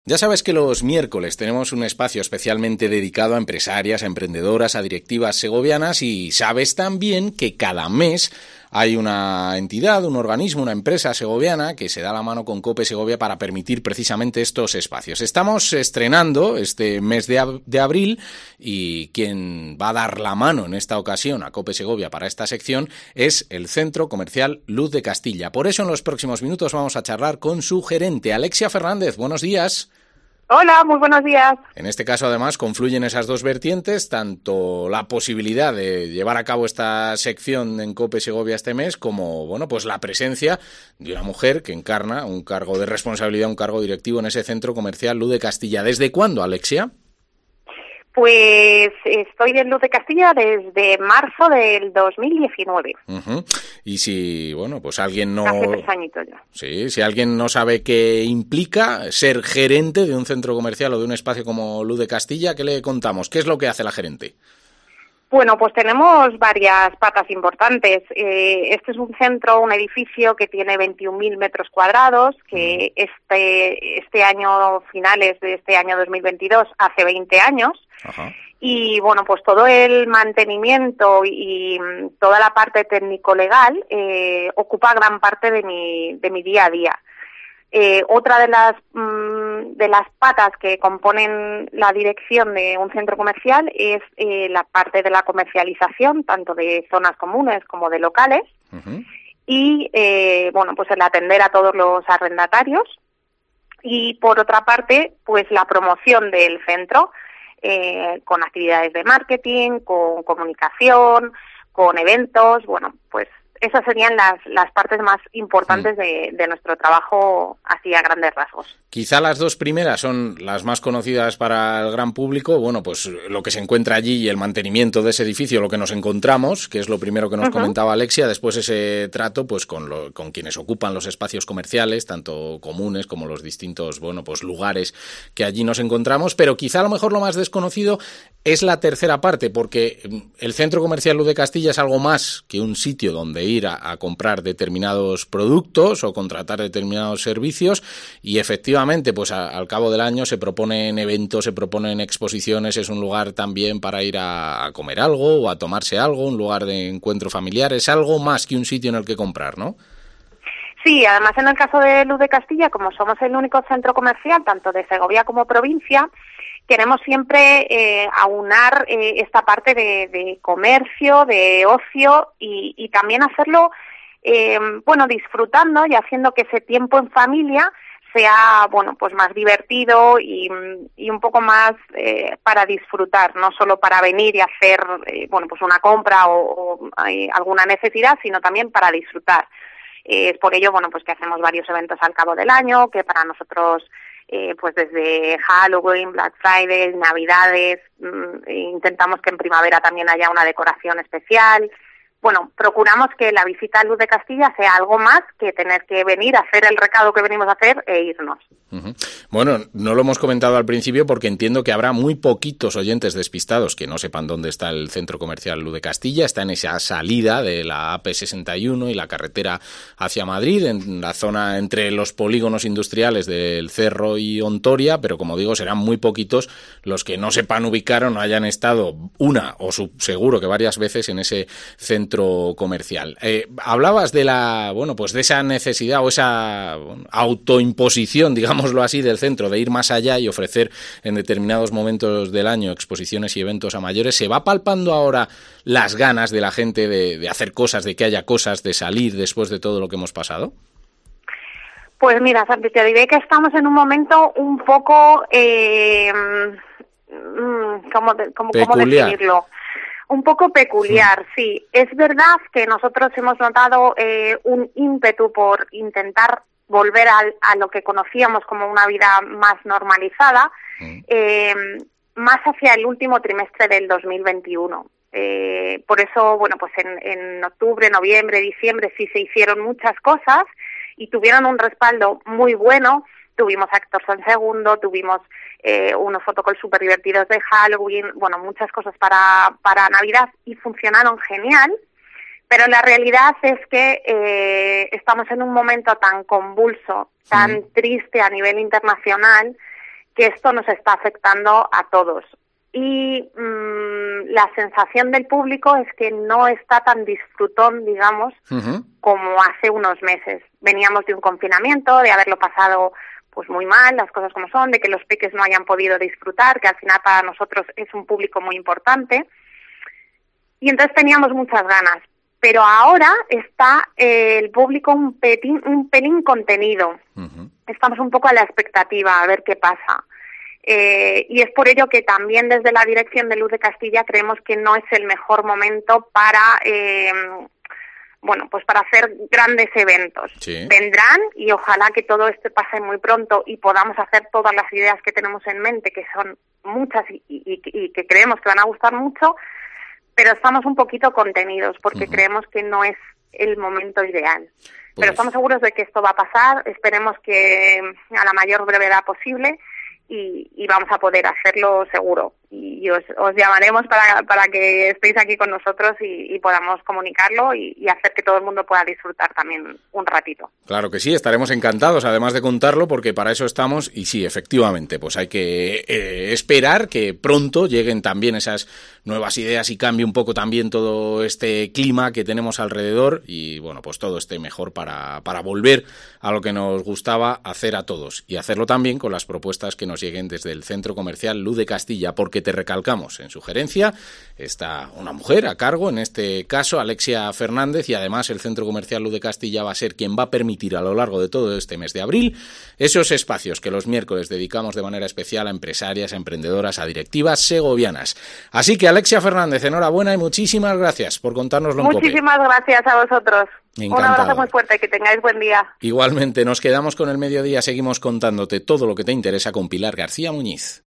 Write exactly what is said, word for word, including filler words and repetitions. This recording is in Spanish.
Ya sabes que los miércoles tenemos un espacio especialmente dedicado a empresarias, a emprendedoras, a directivas segovianas, y sabes también que cada mes hay una entidad, un organismo, una empresa segoviana que se da la mano con COPE Segovia para permitir precisamente estos espacios. Estamos estrenando este mes de, ab- de abril y quien va a dar la mano en esta ocasión a COPE Segovia para esta sección es el Centro Comercial Luz de Castilla. Por eso en los próximos minutos vamos a charlar con su gerente, Alexia Fernández. Buenos días. Hola, muy buenos días. En este caso, además, confluyen esas dos vertientes, tanto la posibilidad de llevar a cabo esta sección en COPE Segovia este mes, como, bueno, pues la presencia de una mujer que encarna un cargo de responsabilidad, un cargo directivo en ese Centro Comercial Luz de Castilla. ¿Desde cuándo, Alexia? Pues estoy en Luz de Castilla desde marzo del dos mil diecinueve. Uh-huh. Y si, bueno, pues alguien no... Hace tres añitos ya. Sí, si alguien no sabe qué implica ser gerente de un centro comercial o de un espacio como Luz de Castilla, ¿qué le contamos? ¿Qué es lo que hace la gerente? Bueno, pues tenemos varias patas importantes. Eh, este es un centro, un edificio que tiene veintiún mil metros cuadrados, que este, este año, finales de este año dos mil veintidós, hace veinte años. Ajá. Y bueno, pues todo el mantenimiento y, y toda la parte técnico-legal eh, ocupa gran parte de mi, de mi día a día. Eh, otra de las mmm, de las patas que componen la dirección de un centro comercial es eh, la parte de la comercialización, tanto de zonas comunes como de locales, uh-huh. y eh, bueno, pues el atender a todos los arrendatarios. Y por otra parte, pues la promoción del centro, eh, con actividades de marketing, con comunicación, con eventos. Bueno, pues esas serían las, las partes más importantes de, de nuestro trabajo, así a grandes rasgos. Quizá las dos primeras son las más conocidas para el gran público. Bueno, pues lo que se encuentra allí y el mantenimiento de ese edificio, lo que nos encontramos, que es lo primero que nos uh-huh. comentaba Alexia. Después ese trato pues con, lo, con quienes ocupan los espacios comerciales, tanto comunes como los distintos, bueno, pues lugares que allí nos encontramos. Pero quizá a lo mejor lo más desconocido es la tercera parte, porque el Centro Comercial Luz de Castilla es algo más que un sitio donde ir a, a comprar determinados productos o contratar determinados servicios, y efectivamente pues a, al cabo del año se proponen eventos, se proponen exposiciones. Es un lugar también para ir a, a comer algo o a tomarse algo, un lugar de encuentro familiar. Es algo más que un sitio en el que comprar, ¿no? Sí, además en el caso de Luz de Castilla, como somos el único centro comercial tanto de Segovia como provincia, queremos siempre eh, aunar eh, esta parte de, de comercio, de ocio, y, y también hacerlo, eh, bueno, disfrutando y haciendo que ese tiempo en familia sea, bueno, pues más divertido y, y un poco más eh, para disfrutar, no solo para venir y hacer, eh, bueno, pues una compra o, o eh, alguna necesidad, sino también para disfrutar. Eh, es por ello, bueno, pues que hacemos varios eventos al cabo del año, que para nosotros, eh, pues desde Halloween, Black Friday, Navidades, mmm, intentamos que en primavera también haya una decoración especial. Bueno, procuramos que la visita a Luz de Castilla sea algo más que tener que venir a hacer el recado que venimos a hacer e irnos. Uh-huh. Bueno, no lo hemos comentado al principio porque entiendo que habrá muy poquitos oyentes despistados que no sepan dónde está el Centro Comercial Luz de Castilla. Está en esa salida de la A P sesenta y uno y la carretera hacia Madrid, en la zona entre los polígonos industriales del Cerro y Ontoria, pero como digo, serán muy poquitos los que no sepan ubicar o no hayan estado una o su, seguro que varias veces en ese centro comercial. Eh, hablabas de la, bueno, pues de esa necesidad o esa bueno, autoimposición, digamos así, del centro, de ir más allá y ofrecer en determinados momentos del año exposiciones y eventos a mayores. ¿Se va palpando ahora las ganas de la gente de, de hacer cosas, de que haya cosas, de salir después de todo lo que hemos pasado? Pues mira, Santi, te diré que estamos en un momento un poco, eh, ¿cómo, cómo, ¿cómo definirlo? Un poco peculiar, sí. Es verdad que nosotros hemos notado eh, un ímpetu por intentar volver a, a lo que conocíamos como una vida más normalizada, eh, más hacia el último trimestre del dos mil veintiuno. Eh, por eso, bueno, pues en, en octubre, noviembre, diciembre sí se hicieron muchas cosas y tuvieron un respaldo muy bueno. Tuvimos Actors en Segundo, tuvimos eh, unos fotocalls súper divertidos de Halloween, bueno, muchas cosas para, para Navidad y funcionaron genial. Pero la realidad es que eh, estamos en un momento tan convulso, tan mm. triste a nivel internacional, que esto nos está afectando a todos. Y mmm, la sensación del público es que no está tan disfrutón, digamos, uh-huh. como hace unos meses. Veníamos de un confinamiento, de haberlo pasado pues muy mal, las cosas como son, de que los peques no hayan podido disfrutar, que al final para nosotros es un público muy importante. Y entonces teníamos muchas ganas. Pero ahora está eh, el público un pelín, un pelín contenido. Uh-huh. Estamos un poco a la expectativa, a ver qué pasa. Eh, y es por ello que también desde la dirección de Luz de Castilla creemos que no es el mejor momento para, eh, bueno, pues para hacer grandes eventos. Sí. Vendrán y ojalá que todo esto pase muy pronto y podamos hacer todas las ideas que tenemos en mente, que son muchas y, y, y que creemos que van a gustar mucho, pero estamos un poquito contenidos porque uh-huh. creemos que no es el momento ideal. Pues... Pero estamos seguros de que esto va a pasar, esperemos que a la mayor brevedad posible. Y, y vamos a poder hacerlo seguro. Y os, os llamaremos para, para que estéis aquí con nosotros y, y podamos comunicarlo y, y hacer que todo el mundo pueda disfrutar también un ratito. Claro que sí, estaremos encantados, además de contarlo, porque para eso estamos. Y sí, efectivamente, pues hay que eh, esperar que pronto lleguen también esas nuevas ideas y cambie un poco también todo este clima que tenemos alrededor y, bueno, pues todo esté mejor para, para volver a lo que nos gustaba hacer a todos y hacerlo también con las propuestas que nos lleguen desde el Centro Comercial Luz de Castilla, porque te recalcamos, en su gerencia está una mujer a cargo, en este caso Alexia Fernández, y además el Centro Comercial Luz de Castilla va a ser quien va a permitir a lo largo de todo este mes de abril esos espacios que los miércoles dedicamos de manera especial a empresarias, a emprendedoras, a directivas segovianas. Así que Alexia Fernández, enhorabuena y muchísimas gracias por contárnoslo en COPE. Muchísimas gracias a vosotros. Encantado. Un abrazo muy fuerte, que tengáis buen día. Igualmente, nos quedamos con el mediodía, seguimos contándote todo lo que te interesa con Pilar García Muñiz.